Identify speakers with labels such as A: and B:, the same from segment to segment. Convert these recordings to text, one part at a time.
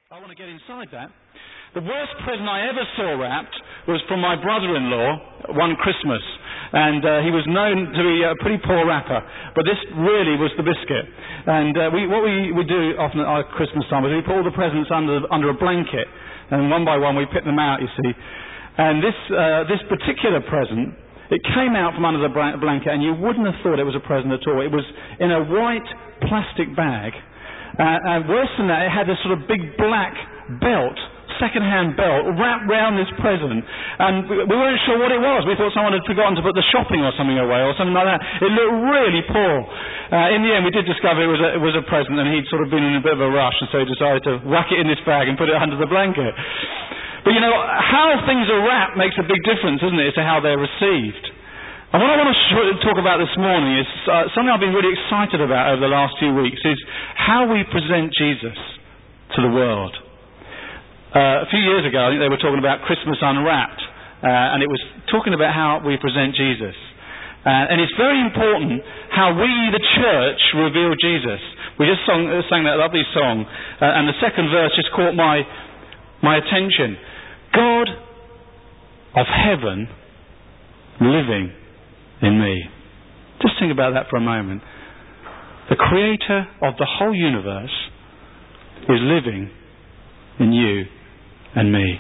A: I want to get inside that. The worst present I ever saw wrapped was from my brother-in-law one Christmas. And he was known to be a pretty poor wrapper. But this really was the biscuit. And what we do often at our Christmas time is we put all the presents under a blanket. And one by one we pick them out, you see. And this particular present, it came out from under the blanket and you wouldn't have thought it was a present at all. It was in a white plastic bag. And worse than that, it had this sort of big black belt, second-hand belt, wrapped round this present. And we weren't sure what it was. We thought someone had forgotten to put the shopping or something away or something like that. It looked really poor. In the end, we did discover it was a present, and he'd sort of been in a bit of a rush, and so he decided to whack it in this bag and put it under the blanket. But you know, how things are wrapped makes a big difference, isn't it, to how they're received. And what I want to talk about this morning is something I've been really excited about over the last few weeks, is how we present Jesus to the world. A few years ago, I think they were talking about Christmas Unwrapped, and it was talking about how we present Jesus. And it's very important how we, the church, reveal Jesus. We just sang that lovely song, and the second verse just caught my attention. God of heaven living in me. Just think about that for a moment. The creator of the whole universe is living in you and me.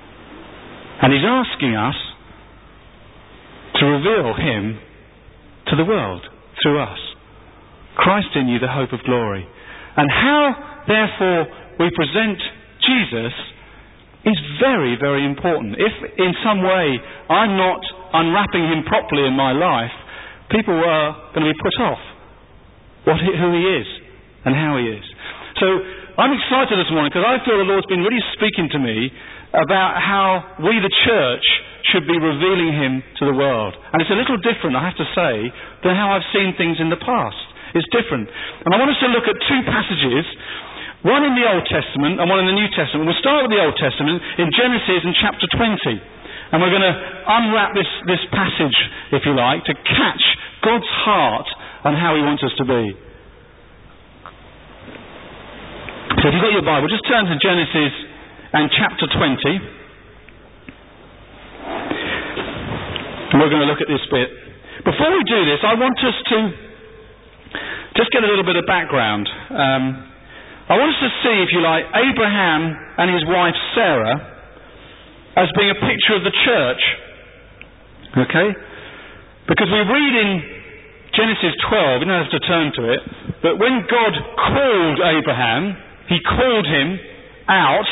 A: And he's asking us to reveal him to the world through us. Christ in you, the hope of glory. And how, therefore, we present Jesus is very, very important. If in some way I'm not unwrapping him properly in my life, people are going to be put off who he is and how he is. So I'm excited this morning because I feel the Lord's been really speaking to me about how we, the church, should be revealing him to the world. And it's a little different, I have to say, than how I've seen things in the past. It's different. And I want us to look at two passages, one in the Old Testament and one in the New Testament. We'll start with the Old Testament in Genesis in chapter 20. And we're going to unwrap this passage, if you like, to catch God's heart and how he wants us to be. So if you've got your Bible, just turn to Genesis and chapter 20. And we're going to look at this bit. Before we do this, I want us to just get a little bit of background. I want us to see, if you like, Abraham and his wife Sarah as being a picture of the church. Okay? Because we read in Genesis 12, you don't have to turn to it, but when God called Abraham, he called him out.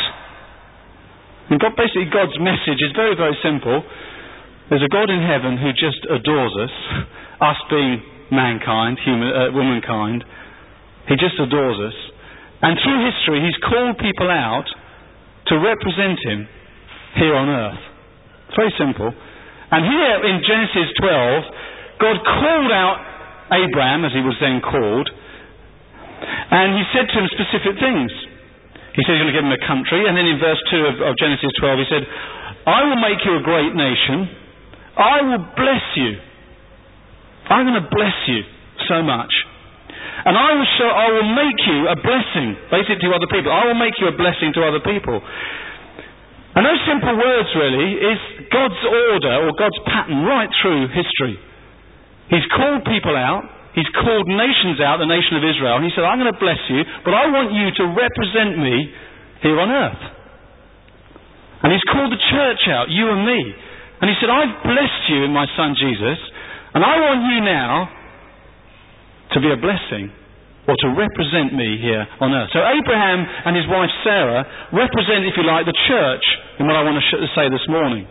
A: And basically God's message is very, very simple. There's a God in heaven who just adores us being mankind, womankind. He just adores us. And through history, he's called people out to represent him here on earth. It's very simple. And here in Genesis 12, God called out Abraham, as he was then called, and he said to him specific things. He said he's going to give him a country, and then in verse 2 of Genesis 12 he said, I will make you a great nation. I will bless you. I'm going to bless you so much. And I will make you a blessing, basically to other people. I will make you a blessing to other people. And those simple words really is God's order or God's pattern right through history. He's called people out. He's called nations out, the nation of Israel. And he said, I'm going to bless you, but I want you to represent me here on earth. And he's called the church out, you and me. And he said, I've blessed you in my son Jesus, and I want you now to be a blessing or to represent me here on earth. So Abraham and his wife Sarah represent, if you like, the church in what I want to say this morning.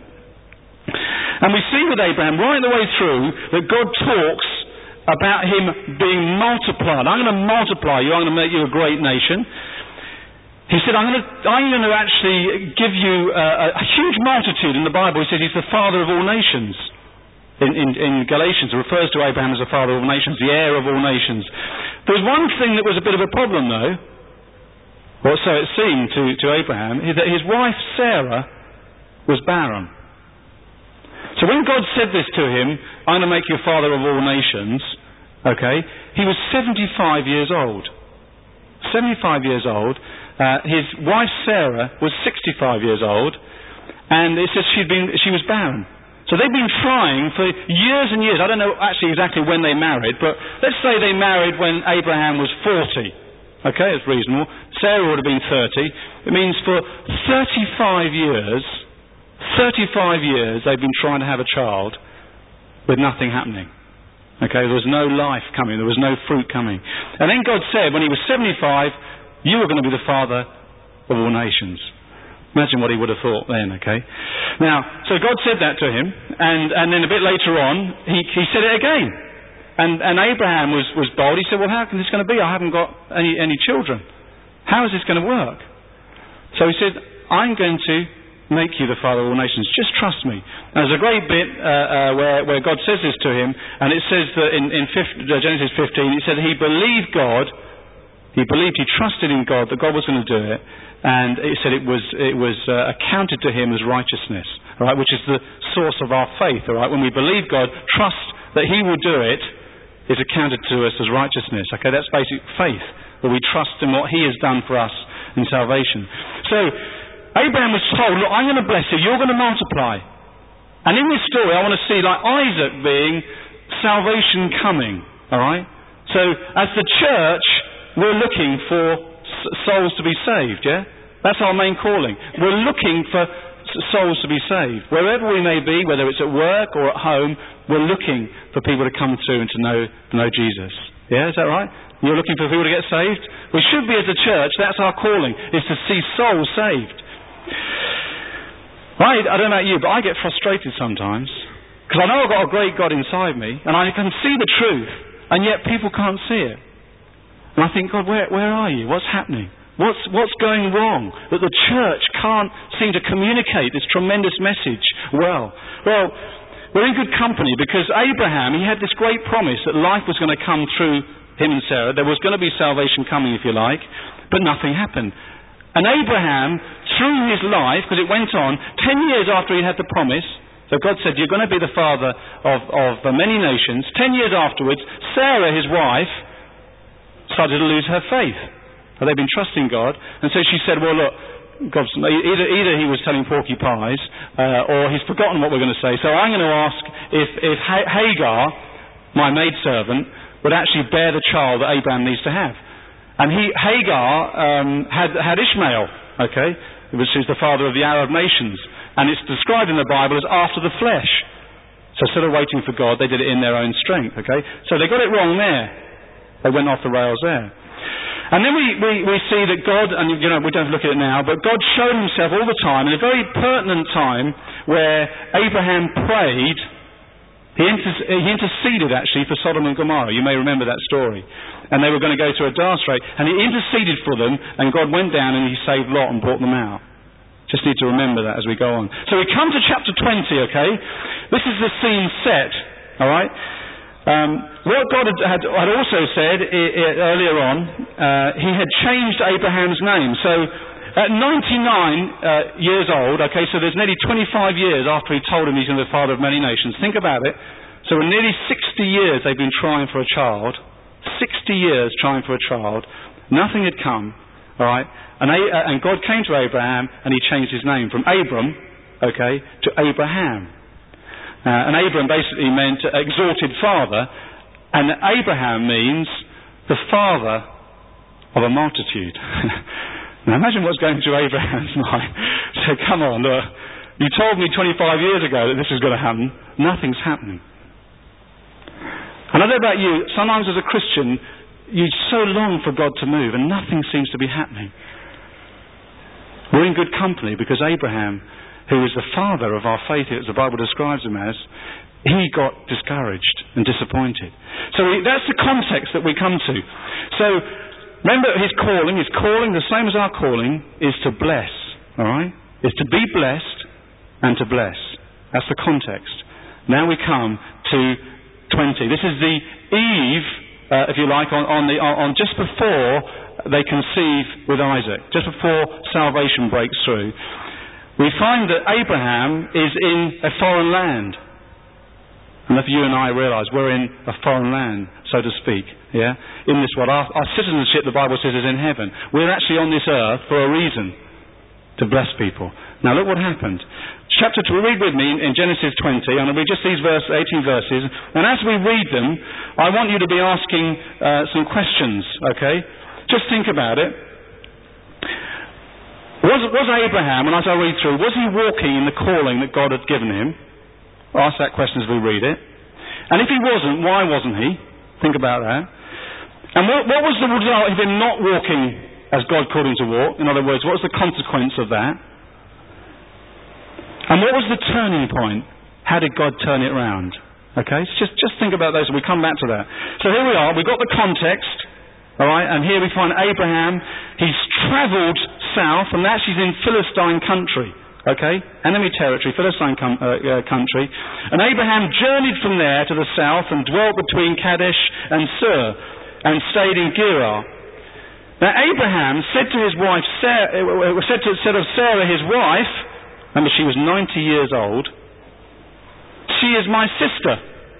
A: And we see with Abraham right the way through that God talks about him being multiplied. I'm going to multiply you. I'm going to make you a great nation. He said, I'm going to actually give you a huge multitude. In the Bible, he says he's the father of all nations. In Galatians, it refers to Abraham as the father of all nations, the heir of all nations. There was one thing that was a bit of a problem, though, or so it seemed to Abraham, is that his wife Sarah was barren. So when God said this to him, I'm going to make you a father of all nations, okay, he was 75 years old. 75 years old. His wife Sarah was 65 years old, and it says she was barren. So they've been trying for years and years. I don't know actually exactly when they married, but let's say they married when Abraham was 40. Okay, it's reasonable. Sarah would have been 30. It means for 35 years they've been trying to have a child with nothing happening. Okay, there was no life coming, there was no fruit coming. And then God said, when he was 75, you are going to be the father of all nations. Imagine what he would have thought then, okay? Now, so God said that to him, and then a bit later on, he said it again. And Abraham was bold. He said, well, how can this going to be? I haven't got any children. How is this going to work? So he said, I'm going to make you the father of all nations. Just trust me. Now, there's a great bit where God says this to him, and it says that in Genesis 15, it said he believed God. He trusted in God, that God was going to do it, and it said it was accounted to him as righteousness, all right, which is the source of our faith. All right, when we believe God, trust that He will do it, is accounted to us as righteousness. Okay, that's basic faith, that we trust in what He has done for us in salvation. So Abraham was told, look, I'm going to bless you, you're going to multiply. And in this story, I want to see, like Isaac being salvation coming. All right, so as the church, we're looking for souls to be saved, yeah? That's our main calling. We're looking for souls to be saved. Wherever we may be, whether it's at work or at home, we're looking for people to come through and to know Jesus. Yeah, is that right? You're looking for people to get saved? We should be as a church, that's our calling, is to see souls saved. I don't know about you, but I get frustrated sometimes. Because I know I've got a great God inside me, and I can see the truth, and yet people can't see it. And I think, God, where are you? What's happening? What's going wrong? That the church can't seem to communicate this tremendous message well. Well, we're in good company, because Abraham, he had this great promise that life was going to come through him and Sarah. There was going to be salvation coming, if you like, but nothing happened. And Abraham, through his life, because it went on, 10 years after he had the promise, so God said, you're going to be the father of many nations. 10 years afterwards, Sarah, his wife, started to lose her faith. They've been trusting God, and so she said, well, look, God's, either he was telling porky pies, or he's forgotten what we're going to say, so I'm going to ask if Hagar, my maidservant, would actually bear the child that Abraham needs to have. And Hagar had Ishmael, okay, which is the father of the Arab nations, and it's described in the Bible as after the flesh. So instead of waiting for God, they did it in their own strength, okay? So they got it wrong there. They went off the rails there. And then we see that God, and we don't look at it now, but God showed himself all the time in a very pertinent time where Abraham prayed. He interceded actually for Sodom and Gomorrah. You may remember that story. And they were going to go to a strait, and he interceded for them, and God went down and he saved Lot and brought them out. Just need to remember that as we go on. So we come to chapter 20, okay? This is the scene set, all right? What God had also said earlier on, he had changed Abraham's name. So at 99 years old, okay, so there's nearly 25 years after he told him he's going to be the father of many nations. Think about it. So in nearly 60 years they've been trying for a child. 60 years trying for a child. Nothing had come, all right? And God came to Abraham and he changed his name from Abram, okay, to Abraham. And Abram basically meant exalted father, and Abraham means the father of a multitude. Now imagine what's going through Abraham's mind. So come on, look, you told me 25 years ago that this was going to happen. Nothing's happening. And I don't know about you, sometimes as a Christian, you so long for God to move and nothing seems to be happening. We're in good company because Abraham, who is the father of our faith, as the Bible describes him as, he got discouraged and disappointed. So that's the context that we come to. So remember his calling, the same as our calling, is to bless, all right? Is to be blessed and to bless. That's the context. Now we come to 20. This is the eve, if you like, on just before they conceive with Isaac, just before salvation breaks through. We find that Abraham is in a foreign land. And if you and I realise we're in a foreign land, so to speak, yeah, in this world, our citizenship, the Bible says, is in heaven. We're actually on this earth for a reason, to bless people. Now look what happened. Chapter 2, read with me in Genesis 20, and I'll read just these 18 verses, and as we read them, I want you to be asking some questions, okay? Just think about it. Was Abraham, and as I read through, was he walking in the calling that God had given him? Ask that question as we read it. And if he wasn't, why wasn't he? Think about that. And what was the result of him not walking as God called him to walk? In other words, what was the consequence of that? And what was the turning point? How did God turn it around? Okay, so just think about those and we come back to that. So here we are, we've got the context, alright, and here we find Abraham. He's travelled south, and actually he's in Philistine country. Okay, enemy territory, Philistine country. And Abraham journeyed from there to the south and dwelt between Kadesh and Sur and stayed in Gerar. Now Abraham said to his wife, said of Sarah his wife, remember she was 90 years old, she is my sister.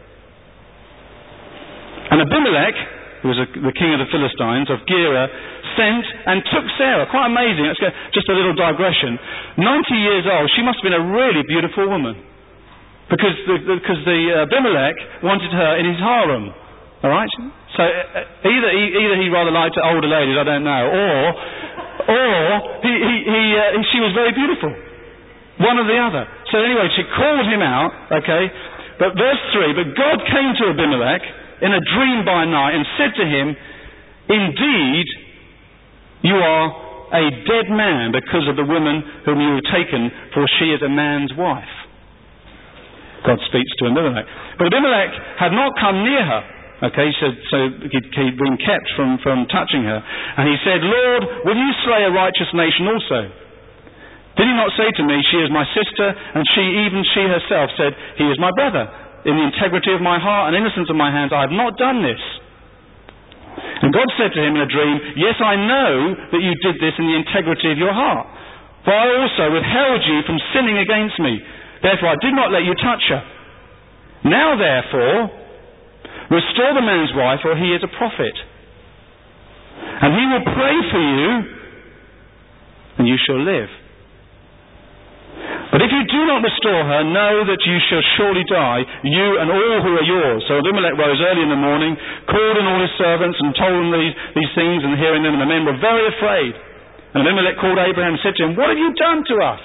A: And Abimelech, who was the king of the Philistines, of Gerar, sent and took Sarah. Quite amazing. Let's go, just a little digression. 90 years old, she must have been a really beautiful woman. Because the Abimelech wanted her in his harem. Alright? So either he rather liked older ladies, I don't know, or she was very beautiful. One or the other. So anyway, she called him out, okay? But verse 3, but God came to Abimelech in a dream by night and said to him, indeed, you are a dead man because of the woman whom you have taken, for she is a man's wife. God speaks to Abimelech. But Abimelech had not come near her. Okay, so he'd been kept from touching her. And he said, Lord, will you slay a righteous nation also? Did he not say to me, she is my sister, and she herself said, he is my brother. In the integrity of my heart and innocence of my hands, I have not done this. And God said to him in a dream, yes, I know that you did this in the integrity of your heart. For I also withheld you from sinning against me. Therefore I did not let you touch her. Now therefore, restore the man's wife, for he is a prophet. And he will pray for you, and you shall live. But if you do not restore her, know that you shall surely die, you and all who are yours. So Abimelech rose early in the morning, called in all his servants, and told them these things, and hearing them, and the men were very afraid. And Abimelech called Abraham and said to him, what have you done to us?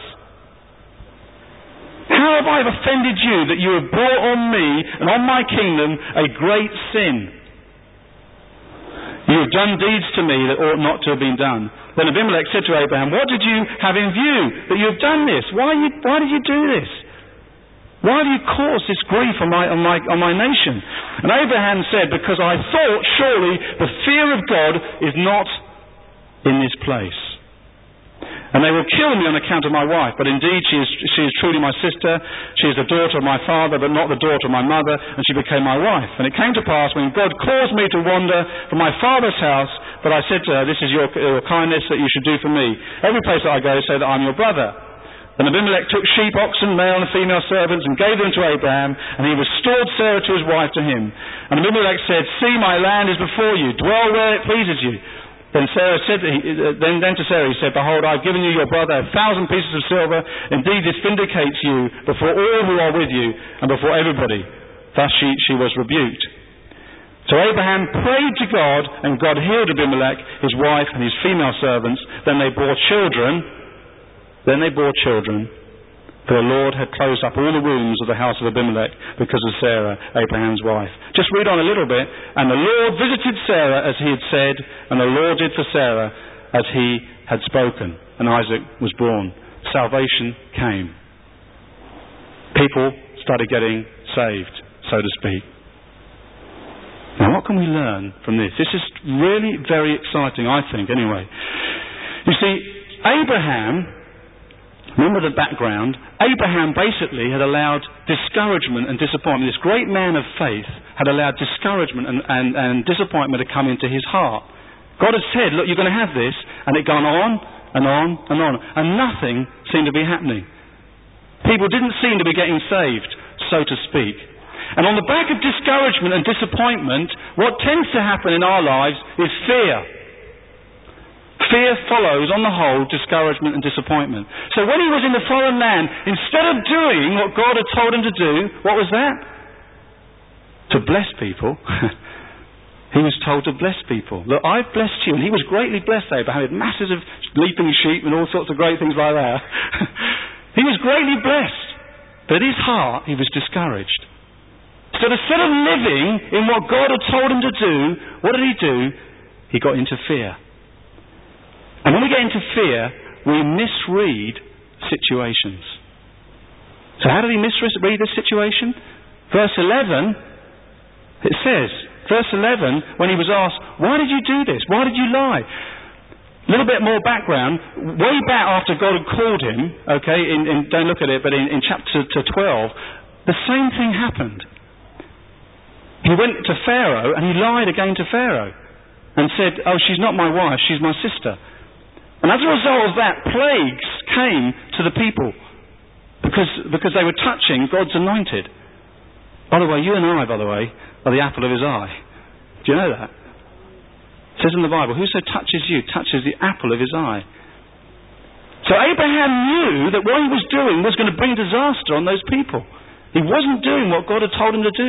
A: How have I offended you that you have brought on me and on my kingdom a great sin? You have done deeds to me that ought not to have been done. Then Abimelech said to Abraham, what did you have in view that you have done this? Why did you do this? Why have you caused this grief on my nation? And Abraham said, because I thought surely the fear of God is not in this place. And they will kill me on account of my wife. But indeed she is truly my sister. She is the daughter of my father, but not the daughter of my mother. And she became my wife. And it came to pass when God caused me to wander from my father's house, that I said to her, this is your kindness that you should do for me. Every place that I go, say that I'm your brother. And Abimelech took sheep, oxen, male and female servants, and gave them to Abraham. And he restored Sarah to his wife to him. And Abimelech said, see, my land is before you. Dwell where it pleases you. Then to Sarah he said, behold, I have given you your brother 1,000 pieces of silver. Indeed, this vindicates you before all who are with you and before everybody. Thus she was rebuked. So Abraham prayed to God, and God healed Abimelech, his wife, and his female servants. Then they bore children. For the Lord had closed up all the wombs of the house of Abimelech because of Sarah, Abraham's wife. Just read on a little bit. And the Lord visited Sarah as he had said, and the Lord did for Sarah as he had spoken. And Isaac was born. Salvation came. People started getting saved, so to speak. Now what can we learn from this? This is really very exciting, I think, anyway. You see, Abraham, remember the background, Abraham basically had allowed discouragement and disappointment. This great man of faith had allowed discouragement and disappointment to come into his heart. God had said, look, you're going to have this, and it gone on and on and on, and nothing seemed to be happening. People didn't seem to be getting saved, so to speak. And on the back of discouragement and disappointment, what tends to happen in our lives is fear. Fear follows, on the whole, discouragement and disappointment. So when he was in the foreign land, instead of doing what God had told him to do, what was that? To bless people. He was told to bless people. Look, I've blessed you. And he was greatly blessed, Abraham. He had masses of leaping sheep and all sorts of great things like that. He was greatly blessed. But in his heart, he was discouraged. So instead of living in what God had told him to do, what did he do? He got into fear. And when we get into fear, we misread situations. So how did he misread this situation? Verse 11, it says, verse 11, when he was asked, why did you do this? Why did you lie? A little bit more background. Way back after God had called him, okay, don't look at it, but in chapter 12, the same thing happened. He went to Pharaoh and he lied again to Pharaoh and said, oh, she's not my wife, she's my sister. And as a result of that, plagues came to the people because they were touching God's anointed. By the way, you and I, are the apple of his eye. Do you know that? It says in the Bible, whoso touches you touches the apple of his eye. So Abraham knew that what he was doing was going to bring disaster on those people. He wasn't doing what God had told him to do.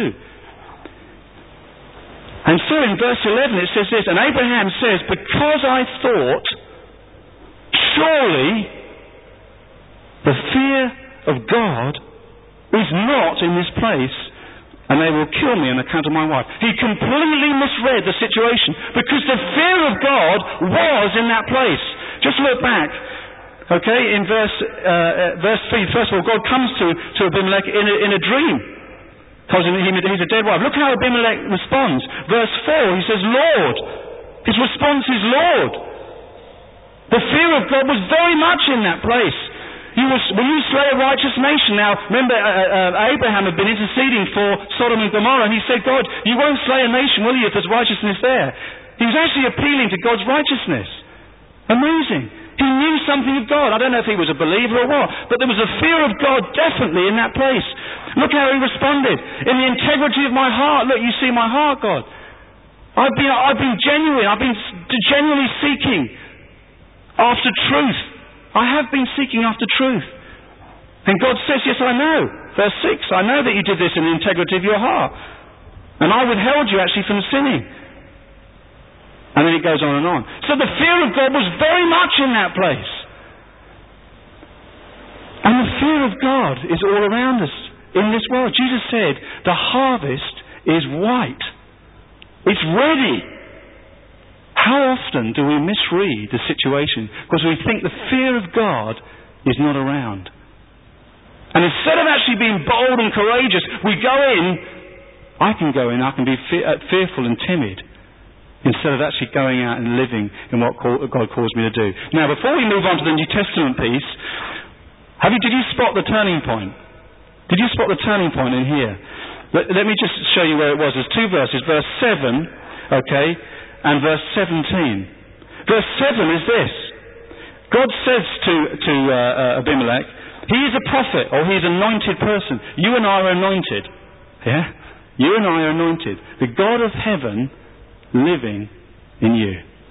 A: And so in verse 11 it says this, and Abraham says, because I thought, surely the fear of God is not in this place, and they will kill me on account of my wife. He completely misread the situation because the fear of God was in that place. Just look back. Okay, in verse 3, first of all, God comes to Abimelech in a dream. Because he's a dead wife. Look how Abimelech responds. Verse 4, he says, Lord. His response is, Lord. The fear of God was very much in that place. Will you slay a righteous nation? Now, remember, Abraham had been interceding for Sodom and Gomorrah, and he said, God, you won't slay a nation, will you, if there's righteousness there? He was actually appealing to God's righteousness. Amazing. He knew something of God. I don't know if he was a believer or what, but there was a fear of God definitely in that place. Look how he responded. In the integrity of my heart, look, you see my heart, God. I've been genuine. I've been genuinely seeking after truth. I have been seeking after truth. And God says, yes, I know. Verse 6, I know that you did this in the integrity of your heart. And I withheld you actually from sinning. And then it goes on and on. So the fear of God was very much in that place. And the fear of God is all around us in this world. Jesus said, the harvest is white. It's ready. How often do we misread the situation because we think the fear of God is not around? And instead of actually being bold and courageous, we go in, I can be fearful and timid, instead of actually going out and living in what God calls me to do. Now, before we move on to the New Testament piece, did you spot the turning point? Did you spot the turning point in here? Let me just show you where it was. There's two verses. Verse 7, okay, and verse 17. Verse 7 is this. God says to Abimelech, he is a prophet, or he is an anointed person. You and I are anointed. Yeah? You and I are anointed. The God of heaven living in you.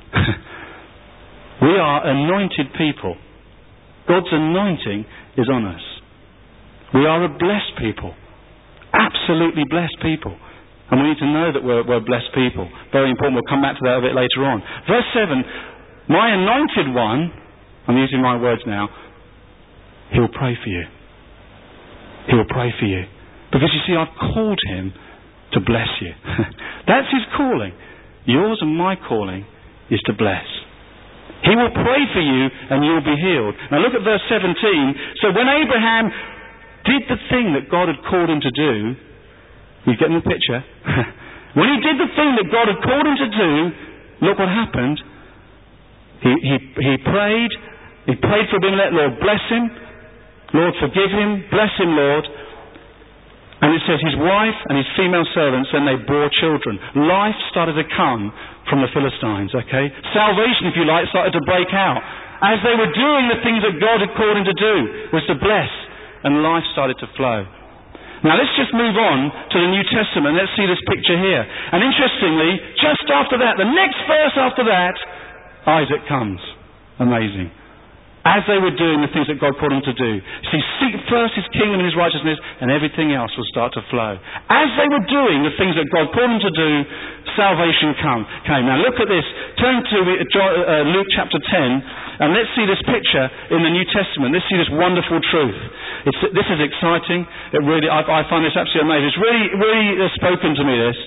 A: We are anointed people. God's anointing is on us. We are a blessed people. Absolutely blessed people. And we need to know that we're blessed people. Very important. We'll come back to that a bit later on. Verse 7, my anointed one, I'm using my words now, he'll pray for you. He'll pray for you. Because you see, I've called him to bless you. That's his calling. Yours and my calling is to bless. He will pray for you and you'll be healed. Now look at verse 17. So when Abraham did the thing that God had called him to do, you getting the picture? When he did the thing that God had called him to do, look what happened. He prayed. He prayed for Abimelech. Lord, bless him. Lord, forgive him. Bless him, Lord. And it says his wife and his female servants, then they bore children. Life started to come from the Philistines, okay? Salvation, if you like, started to break out. As they were doing the things that God had called him to do, was to bless. And life started to flow. Now let's just move on to the New Testament. Let's see this picture here. And interestingly, just after that, the next verse after that, Isaac comes. Amazing. As they were doing the things that God called them to do. See, seek first His kingdom and His righteousness, and everything else will start to flow. As they were doing the things that God called them to do, salvation came. Now look at this. Turn to Luke chapter 10, and let's see this picture in the New Testament. Let's see this wonderful truth. This is exciting. I find this absolutely amazing. It's really spoken to me, this.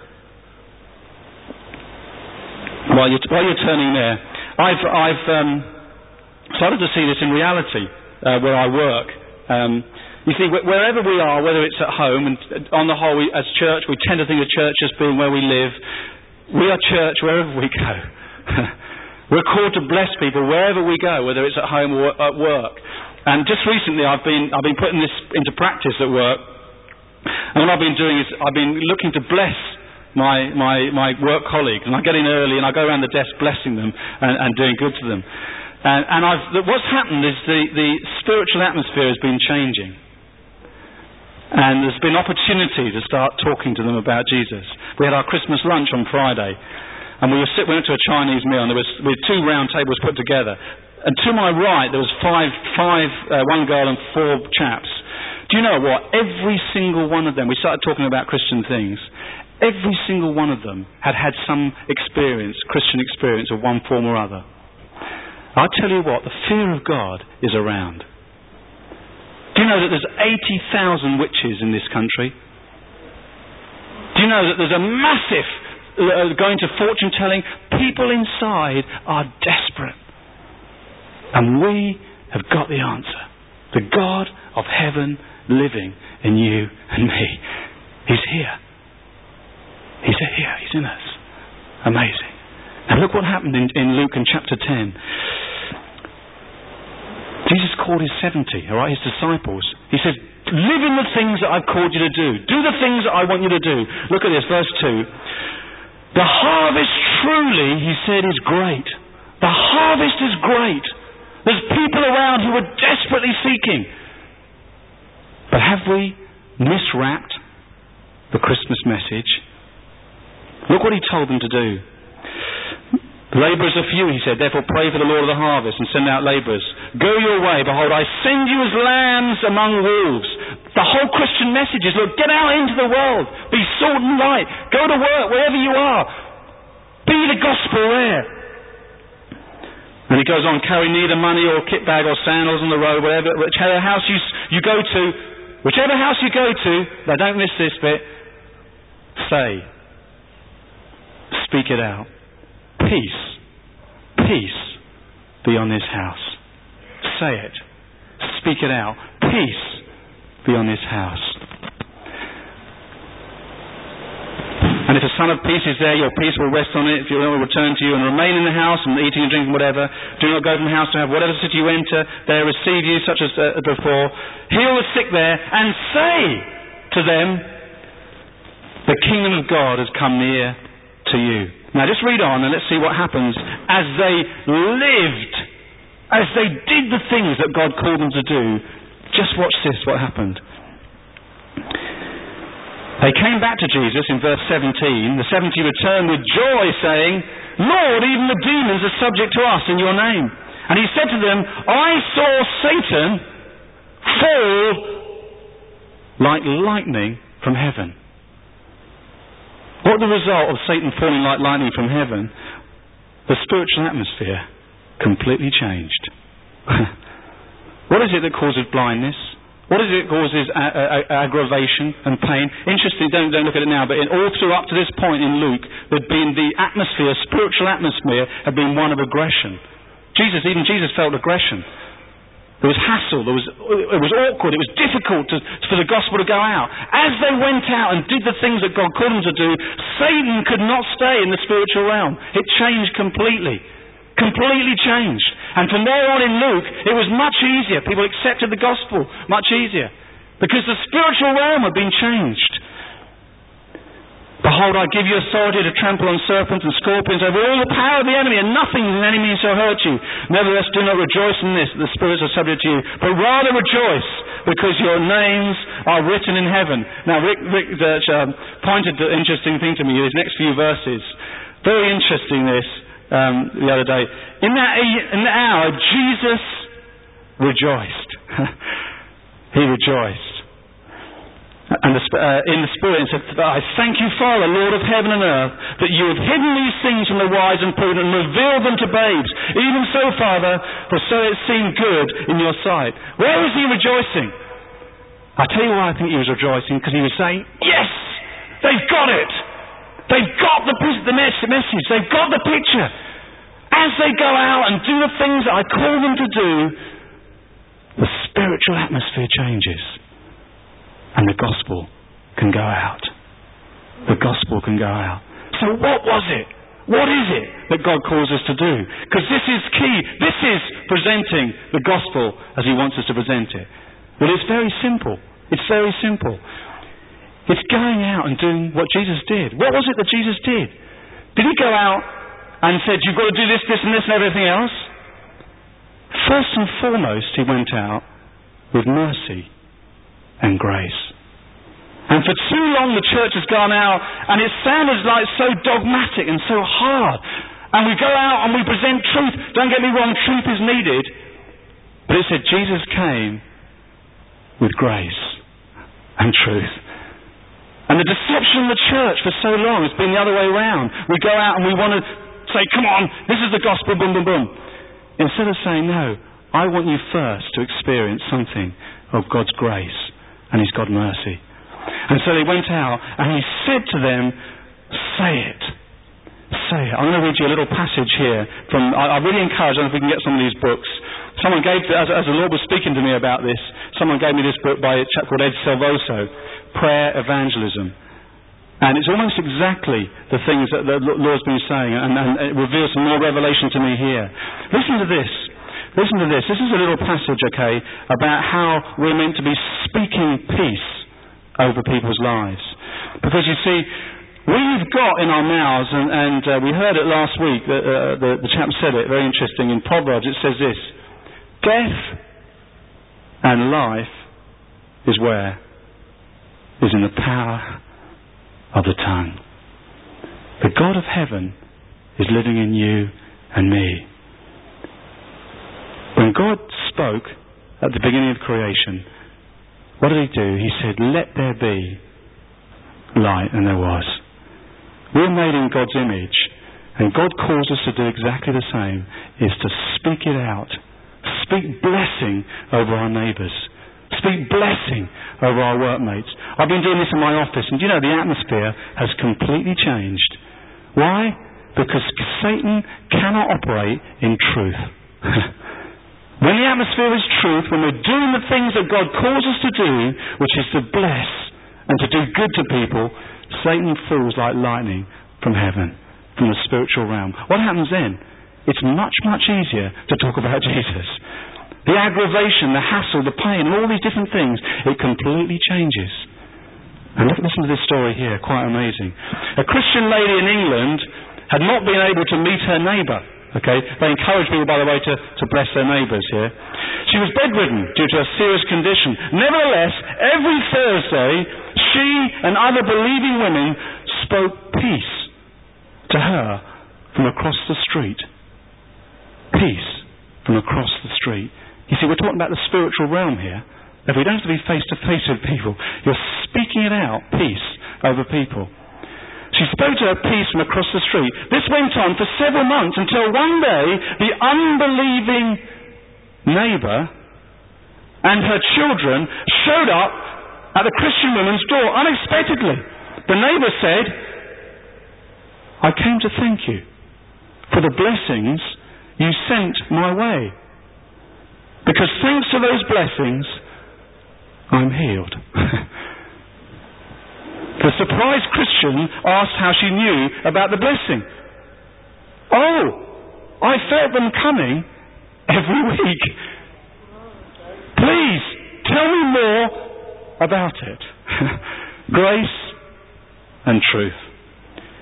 A: While you're turning there, I've started to see this in reality where I work. You see, wherever we are, whether it's at home, and on the whole, as church, we tend to think of church as being where we live. We are church wherever we go. We're called to bless people wherever we go, whether it's at home or at work. And just recently, I've been putting this into practice at work. And what I've been doing is I've been looking to bless my work colleagues, and I get in early and I go around the desk blessing them and doing good to them. And what's happened is the spiritual atmosphere has been changing. And there's been opportunity to start talking to them about Jesus. We had our Christmas lunch on Friday, and we went to a Chinese meal, and we had 2 round tables put together. And to my right, there was one girl and 4 chaps. Do you know what? Every single one of them, we started talking about Christian things. Every single one of them had some experience, Christian experience of one form or other. I tell you what, the fear of God is around. Do you know that there's 80,000 witches in this country? Do you know that there's a massive going to fortune telling? People inside are desperate. And we have got the answer. The God of heaven living in you and me. He's here. He's here. He's in us. Amazing. Now look what happened in Luke in chapter 10. Jesus called His 70, His disciples. He said, live in the things that I've called you to do. Do the things that I want you to do. Look at this, verse 2. The harvest truly, He said, is great. The harvest is great. There's people around who are desperately seeking. But have we miswrapped the Christmas message? Look what He told them to do. Labourers are few, He said, therefore pray for the Lord of the harvest and send out labourers. Go your way, behold, I send you as lambs among wolves. The whole Christian message is, look, get out into the world. Be salt and light. Go to work wherever you are. Be the gospel there. And He goes on, carry neither money or kit bag or sandals on the road, whichever house you go to, now don't miss this bit, speak it out. Peace be on this house. Say it. Speak it out. Peace be on this house. And if the Son of Peace is there, your peace will rest on it. If you will return to you and remain in the house and eating and drinking whatever, do not go from house to house. Whatever city you enter, there receive you such as before. Heal the sick there and say to them, the kingdom of God has come near to you. Now just read on and let's see what happens as they lived, as they did the things that God called them to do. Just watch this, what happened. They came back to Jesus in verse 17. The 70 returned with joy, saying, Lord, even the demons are subject to us in your name. And He said to them, I saw Satan fall like lightning from heaven. What the result of Satan falling like lightning from heaven? The spiritual atmosphere completely changed. What is it that causes blindness? What is it that causes aggravation and pain? Interesting, don't look at it now, but all through up to this point in Luke, there'd been the atmosphere, spiritual atmosphere, had been one of aggression. Even Jesus felt aggression. There was hassle, it was awkward, it was difficult for the gospel to go out. As they went out and did the things that God called them to do, Satan could not stay in the spiritual realm. It changed completely. Completely changed. And from there on in Luke, it was much easier. People accepted the gospel much easier. Because the spiritual realm had been changed. Behold, I give you authority to trample on serpents and scorpions over all the power of the enemy, and nothing in any means shall hurt you. Nevertheless, do not rejoice in this, that the spirits are subject to you, but rather rejoice, because your names are written in heaven. Now, Rick pointed to an interesting thing to me, these next few verses. Very interesting, this, the other day. In the hour, Jesus rejoiced. He rejoiced. And in the Spirit, it said, I thank you, Father, Lord of heaven and earth, that you have hidden these things from the wise and prudent and revealed them to babes. Even so, Father, for so it seemed good in your sight. Where was he rejoicing? I tell you why I think he was rejoicing, because he was saying, yes, they've got it. They've got the message. They've got the picture. As they go out and do the things that I call them to do, the spiritual atmosphere changes. And the gospel can go out. The gospel can go out. So what was it? What is it that God calls us to do? Because this is key. This is presenting the gospel as he wants us to present it. Well, it's very simple. It's very simple. It's going out and doing what Jesus did. What was it that Jesus did? Did he go out and said, you've got to do this, this and this and everything else? First and foremost, he went out with mercy and grace. And for too long the church has gone out and it sounded like so dogmatic and so hard. And we go out and we present truth. Don't get me wrong, truth is needed. But it said Jesus came with grace and truth. And the deception of the church for so long has been the other way around. We go out and we want to say, come on, this is the gospel, boom, boom, boom. Instead of saying, no, I want you first to experience something of God's grace and his God mercy. And so he went out and he said to them, say it. Say it. I'm going to read you a little passage here from, I really encourage, I don't know if we can get some of these books. Someone gave, as the Lord was speaking to me about this, someone gave me this book by a chap called Ed Salvoso, Prayer Evangelism. And it's almost exactly the things that the Lord's been saying, and it reveals some more revelation to me here. Listen to this. Listen to this. This is a little passage, okay, about how we're meant to be speaking peace over people's lives. Because you see, we've got in our mouths, and we heard it last week, the chap said it, very interesting, in Proverbs it says this, death and life is where? Is in the power of the tongue. The God of heaven is living in you and me. When God spoke at the beginning of creation, what did he do? He said, let there be light, and there was. We're made in God's image, and God calls us to do exactly the same, is to speak it out. Speak blessing over our neighbours. Speak blessing over our workmates. I've been doing this in my office, and you know, the atmosphere has completely changed. Why? Because Satan cannot operate in truth. When the atmosphere is truth, when we're doing the things that God calls us to do, which is to bless and to do good to people, Satan falls like lightning from heaven, from the spiritual realm. What happens then? It's much, much easier to talk about Jesus. The aggravation, the hassle, the pain, and all these different things, it completely changes. And listen to this story here, quite amazing. A Christian lady in England had not been able to meet her neighbour. Okay, they encourage people, by the way, to bless their neighbours here. She was bedridden due to a serious condition. Nevertheless, every Thursday, she and other believing women spoke peace to her from across the street. Peace from across the street. You see, we're talking about the spiritual realm here. If we don't have to be face to face with people, you're speaking it out, peace over people. She spoke to her peace from across the street. This went on for several months until one day the unbelieving neighbour and her children showed up at the Christian woman's door unexpectedly. The neighbour said, I came to thank you for the blessings you sent my way. Because thanks to those blessings, I'm healed. The surprised Christian asked how she knew about the blessing. Oh, I felt them coming every week. Please, tell me more about it. Grace and truth.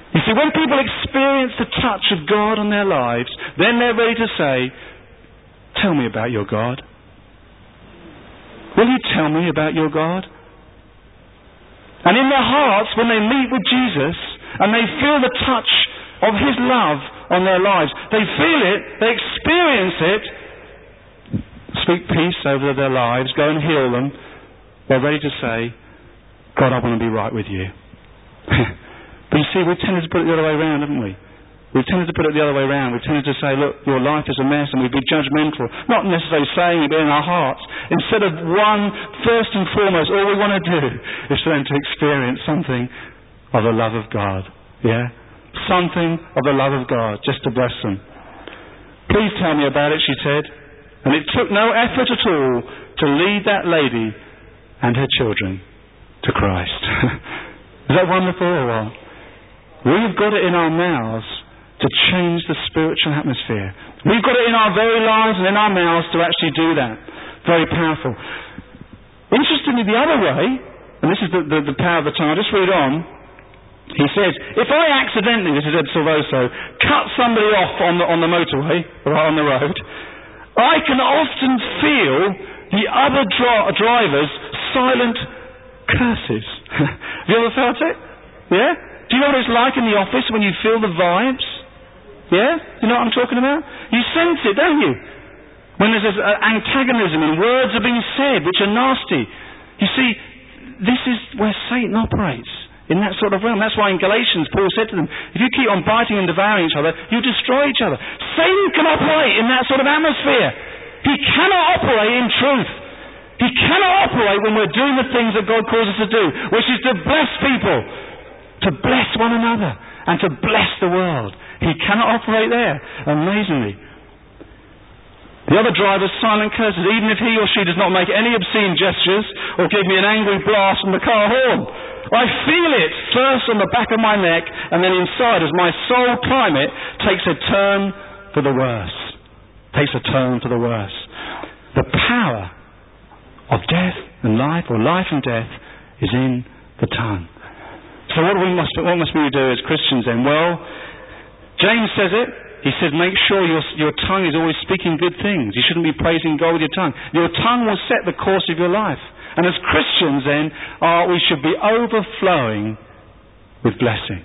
A: You see, when people experience the touch of God on their lives, then they're ready to say, tell me about your God. Will you tell me about your God? And in their hearts, when they meet with Jesus and they feel the touch of His love on their lives, they feel it, they experience it, speak peace over their lives, go and heal them, they're ready to say, God, I want to be right with you. But you see, we've tended to put it the other way around, haven't we? We've tended to put it the other way around. We've tended to say, look, your life is a mess, and we've been judgmental. Not necessarily saying it, but in our hearts. Instead of first and foremost, all we want to do is for them to experience something of the love of God. Yeah? Something of the love of God, just to bless them. Please tell me about it, she said. And it took no effort at all to lead that lady and her children to Christ. Is that wonderful or what? We've got it in our mouths to change the spiritual atmosphere. We've got it in our very lives and in our mouths to actually do that. Very powerful. Interestingly, the other way, and this is the power of the tongue, I'll just read on. He says, if I accidentally, this is Ed Silvoso, cut somebody off on the motorway, or on the road, I can often feel the other driver's silent curses. Have you ever felt it? Yeah? Do you know what it's like in the office when you feel the vibes? Yeah? You know what I'm talking about? You sense it, don't you? When there's this antagonism and words are being said which are nasty. You see, this is where Satan operates, in that sort of realm. That's why in Galatians, Paul said to them, if you keep on biting and devouring each other, you destroy each other. Satan can operate in that sort of atmosphere. He cannot operate in truth. He cannot operate when we're doing the things that God calls us to do, which is to bless people, to bless one another, and to bless the world. He cannot operate there, amazingly. The other driver's silent curses, even if he or she does not make any obscene gestures or give me an angry blast from the car horn. I feel it first on the back of my neck and then inside as my soul climate takes a turn for the worse. Takes a turn for the worse. The power of death and life, or life and death, is in the tongue. So what must we do as Christians then? Well, James says it. He says, make sure your tongue is always speaking good things. You shouldn't be praising God with your tongue. Your tongue will set the course of your life. And as Christians then, we should be overflowing with blessing.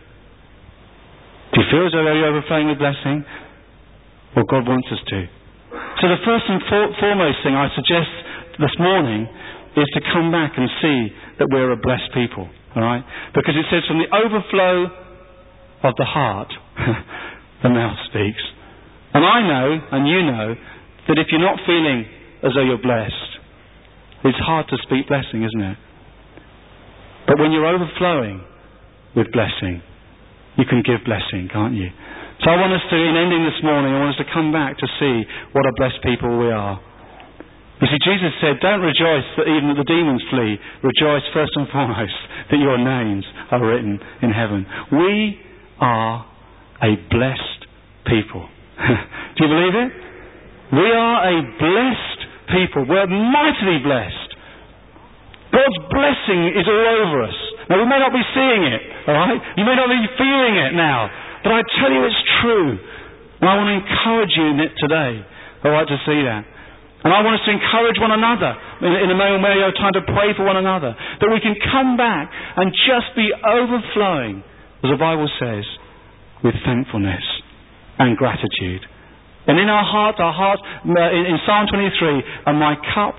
A: Do you feel as though you're overflowing with blessing? Well, God wants us to. So the first and foremost thing I suggest this morning is to come back and see that we're a blessed people. All right? Because it says from the overflow of the heart, the mouth speaks. And I know, and you know, that if you're not feeling as though you're blessed, it's hard to speak blessing, isn't it? But when you're overflowing with blessing, you can give blessing, can't you? So I want us to, in ending this morning, I want us to come back to see what a blessed people we are. You see, Jesus said, don't rejoice that even the demons flee. Rejoice first and foremost that your names are written in heaven. We are a blessed people. Do you believe it? We are a blessed people. We're mightily blessed. God's blessing is all over us. Now, we may not be seeing it, all right? You may not be feeling it now, but I tell you it's true. And I want to encourage you in it today, all right, to see that. And I want us to encourage one another in a moment where you have time to pray for one another, that we can come back and just be overflowing, as the Bible says, with thankfulness and gratitude. And in our hearts, in Psalm 23, and my cup,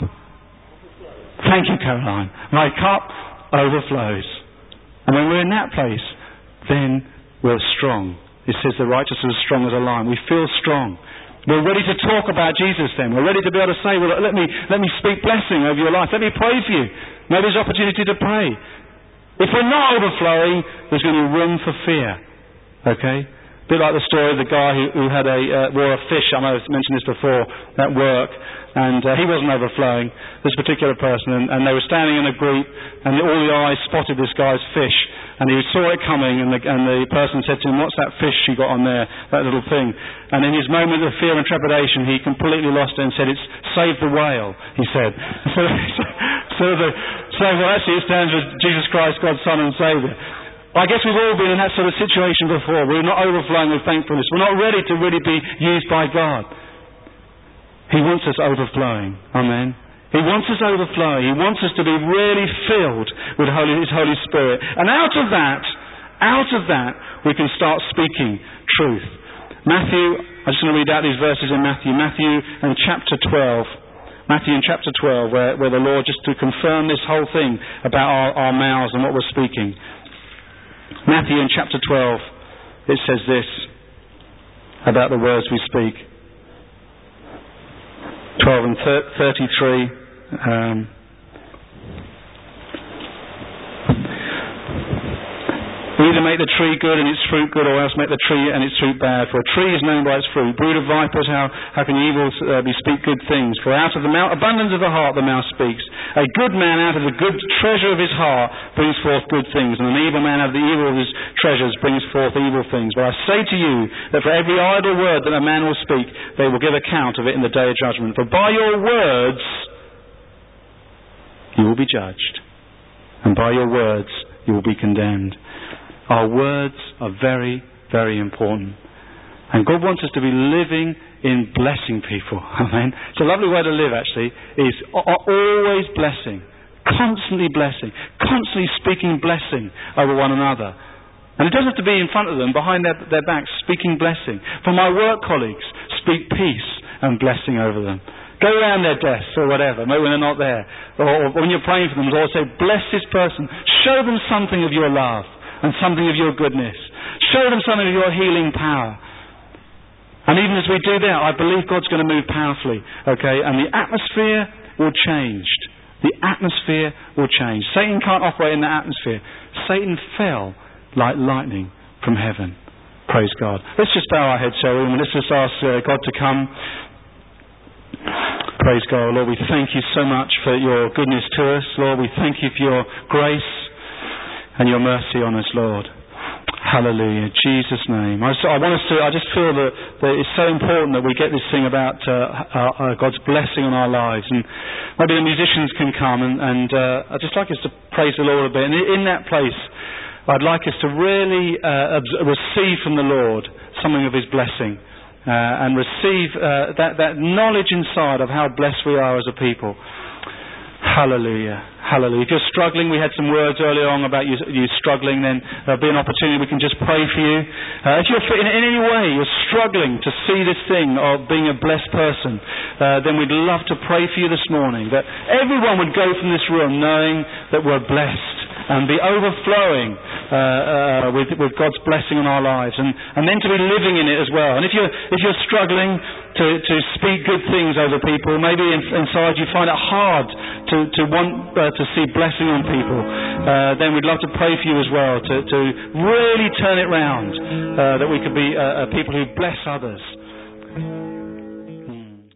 A: thank you, Caroline, my cup overflows. And when we're in that place, then we're strong. It says the righteous are as strong as a lion. We feel strong. We're ready to talk about Jesus then. We're ready to be able to say, well, let me speak blessing over your life. Let me pray for you. Maybe there's opportunity to pray. If we're not overflowing, there's going to be room for fear. Okay? A bit like the story of the guy who had wore a fish. I know I've mentioned this before, at work. And he wasn't overflowing, this particular person. And they were standing in a group, and all the eyes spotted this guy's fish. And he saw it coming, and the person said to him, what's that fish you got on there, that little thing? And in his moment of fear and trepidation, he completely lost it and said, it's save the whale, he said. Well, actually it stands for Jesus Christ, God's Son and Saviour. I guess we've all been in that sort of situation before. We're not overflowing with thankfulness. We're not ready to really be used by God. He wants us overflowing. Amen. He wants us overflowing. He wants us to be really filled with His Holy Spirit. And out of that, we can start speaking truth. Matthew, I'm just going to read out these verses in Matthew. Matthew in chapter 12, where the Lord, just to confirm this whole thing about our mouths and what we're speaking. Matthew in chapter 12, it says this about the words we speak. 12 and 33. Either make the tree good and its fruit good, or else make the tree and its fruit bad. For a tree is known by its fruit. Brood of vipers, how can evil speak good things? For out of the abundance of the heart the mouth speaks. A good man out of the good treasure of his heart brings forth good things, and an evil man out of the evil of his treasures brings forth evil things. But I say to you that for every idle word that a man will speak, they will give account of it in the day of judgment. For by your words you will be judged, and by your words you will be condemned. Our words are very, very important. And God wants us to be living in blessing people. Amen. It's a lovely way to live, actually, is always blessing, constantly speaking blessing over one another. And it doesn't have to be in front of them, behind their backs, speaking blessing. For my work colleagues, speak peace and blessing over them. Go around their desks or whatever, maybe when they're not there. Or when you're praying for them, or say, bless this person. Show them something of your love and something of your goodness. Show them something of your healing power. And even as we do that, I believe God's going to move powerfully. Okay? And the atmosphere will change. The atmosphere will change. Satan can't operate in that atmosphere. Satan fell like lightning from heaven. Praise God. Let's just bow our heads, shall we? And let's just ask God to come. Praise God. Lord, we thank you so much for your goodness to us. Lord, we thank you for your grace and your mercy on us, Lord. Hallelujah. In Jesus' name. I just feel that it's so important that we get this thing about God's blessing on our lives. And maybe the musicians can come and I'd just like us to praise the Lord a bit. And in that place, I'd like us to really receive from the Lord something of His blessing. And receive that knowledge inside of how blessed we are as a people. Hallelujah. Hallelujah. If you're struggling, we had some words earlier on about you struggling, then there'll be an opportunity we can just pray for you. If you're in any way you're struggling to see this thing of being a blessed person, then we'd love to pray for you this morning, that everyone would go from this room knowing that we're blessed and be overflowing with God's blessing on our lives, and then to be living in it as well. And if you're struggling to speak good things over people, maybe inside you find it hard to want to see blessing on people, then we'd love to pray for you as well to really turn it round, that we could be people who bless others.